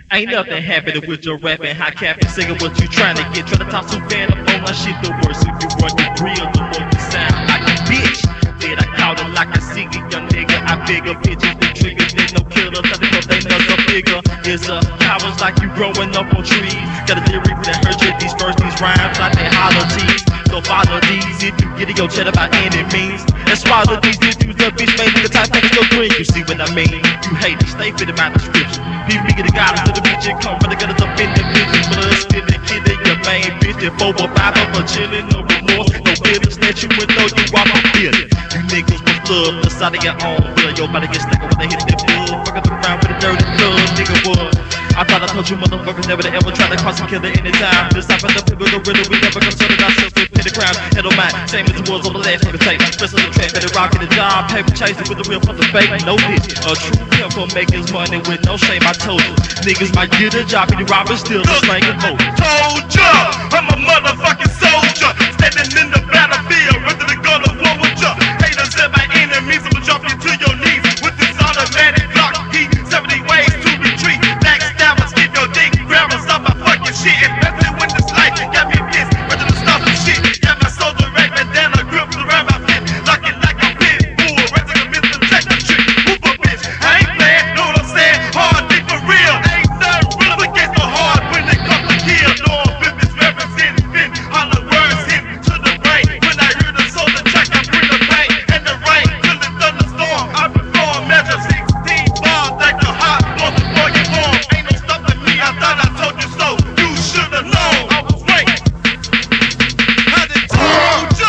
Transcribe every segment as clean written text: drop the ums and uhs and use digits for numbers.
Ain't nothing happening with your rapping, high capping, singing what you trying to get. Try to talk too bad up on my shit, the worse if you run the real, the more you sound like a bitch. Then I call it like a singer, young nigga. I bigger bitches than triggers, they no killer, cause they know some bigger. It's powers like you growing up on trees. Got a theory that hurt you, these first, these rhymes like they hollow tees. So follow these if you get your cheddar by any means. And swallow these if you the bitch made nigga type niggas go green. You see what I mean? You hate it, stay fit in my description. People get the guys to the bitch and come, but they got us up in the bitch. Blood spilling, killing your main bitch. And 4 or 5 of her chilling, no remorse, no feelings that you would know you off a feeling. You niggas with love, the side of your own blood. Your body get stuck when they hit that blood. Fucking around with the dirty blood, nigga what? I thought I told you motherfuckers never to ever try to cross a killer anytime. This type of the people gorilla, we never considered ourselves with petty crimes. Head on mine, same as it was on the last fucking tape. Rest of the track, better rockin' the job, paper chasing with the real from the fake. No bitch, a true pimp will make his money with no shame. I told you, niggas might get a job and you robbing still the slanging vote. Told ya, I'm a motherfucking soldier, standing in the battlefield, ready to go to war with ya. Haters and my enemies, I'ma drop you to your knees with this automatic Glock. Heat 70 ways to retreat. Backstabbers, keep your dick grabbers off my fucking shit. Especially when this life got me pissed, ready to stop some shit. Got my soldier right bandana gripped around my fist, locking like a pit bull, ready to miss the check the trick. Whoop a bitch, I ain't playing, know what I'm saying? Hard dick for real, ain't nothing real against the hard when it comes to kill. No business representing, been holler words hit to the brain. When I hear the soldier track, I bring the pain and the rain till the thunderstorm. I perform measure 16 bars like the hot blow before you born. Ain't no stopping me, I thought I told you so. You should've known I was right. I done told you.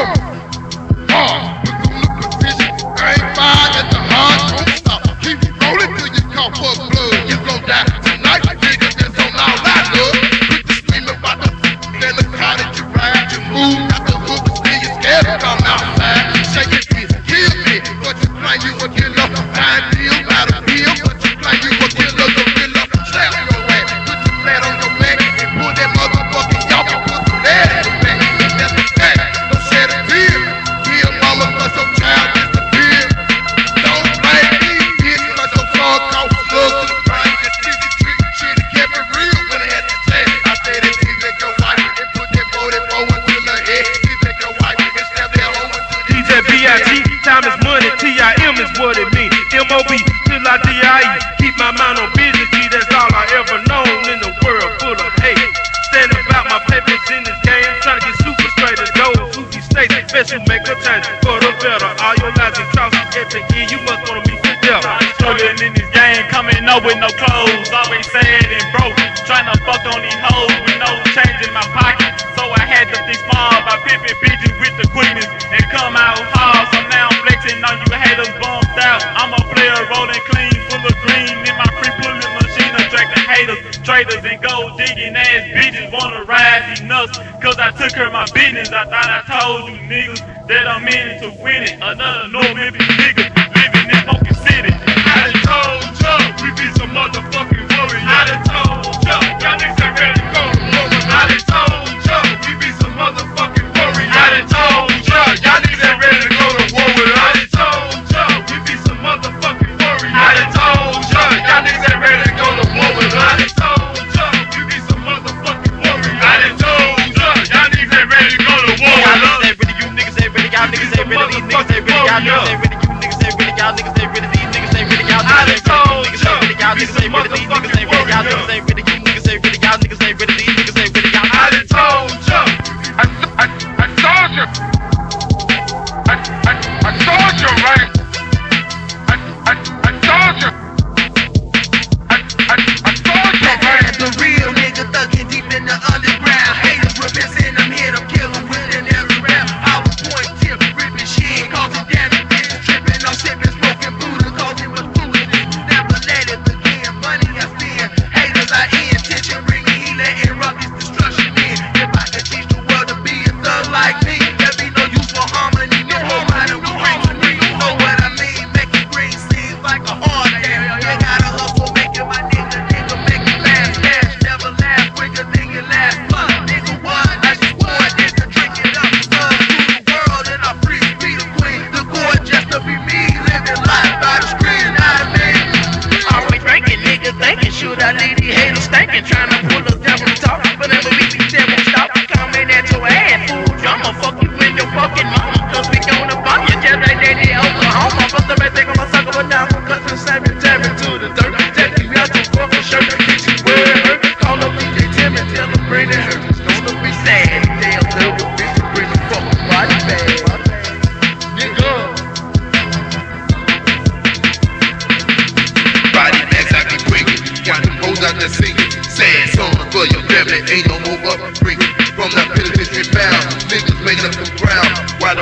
I ain't fine at the heart, don't stop. Keep rolling till you cough up blood. You gon' die tonight, nigga, that's on all I love. Quit the screaming about the then the car that you ride. You move out the hook, still you scared to come outside. Shake it, kill me, but you claim you a killer. Fine deal, not a deal, but you claim you a killer, gorilla. Slap your ass, put your flat on your back, and pull that motherfucking y'all and put some lead in your back. That's the fact, don't shed a tear. Kill mama, cause your child disappeared. Don't blame me, bitch, cause your son caught slugs to the brain. This shit kept it real when I had to say it. I said it, he take your wife and put that 44 into the head. He take your wife and stab that hole into the DJ B.I.G. Time is money, T.I.M. is what it means. M.O.B. till I D.I.E. Keep my mind on business, G, that's all I ever known in the world full of hate. Stand about my papers in this game, trying to get super straight as those who be states. Special make a change for the better. All your lives and crosses every year, you must wanna be together. Struggling in this game, coming up with no clothes, always sad and broke. Trying to fuck on these hoes with no change in my pocket. So I had to be small by pimping bitches with the quickness and come out hard. So now I'm flexing on you haters bumped out. I'm a player rolling clean, full of green in my free pulling machine, attracting haters, traders, and gold digging ass bitches wanna ride these nuts. Cause I took care of my business. I thought I told you niggas that I'm in it to win it. Another North Memphis nigga living in Smoking City. I done told ya, we be some motherfucking warriors. I done told ya, y'all niggas ain't ready to go to war with us. I done told ya, we be some motherfucking warriors. I done told ya, y'all niggas ain't ready to go to war with us. I done told ya, we be some motherfucking warriors. I done told ya, y'all niggas ain't ready to go to war with us. I done told ya, we be some motherfucking warriors. I done told ya, y'all niggas ain't ready to go to war with us. Y'all niggas ain't ready, you niggas ain't ready, y'all niggas ain't ready, these niggas ain't ready, y'all niggas ain't ready, you niggas ain't ready, y'all niggas ain't ready, these niggas ain't ready, y'all niggas ain't ready, y'all niggas ain't ready, y'all niggas ain't ready, these niggas ain't ready, y'all niggas ain't ready, you niggas ain't ready, y'all